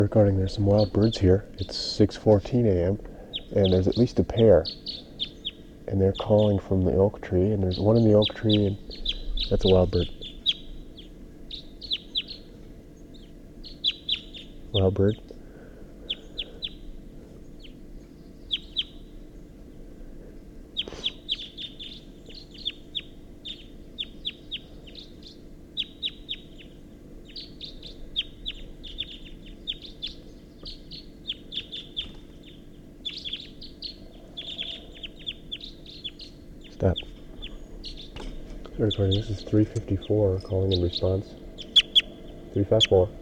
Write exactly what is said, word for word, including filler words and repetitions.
Recording, there's some wild birds here. It's six fourteen a m and there's at least a pair, and they're calling from the oak tree, and there's one in the oak tree, and that's a wild bird. Wild bird. Stop. Start recording. This is three fifty-four calling in response. three five four.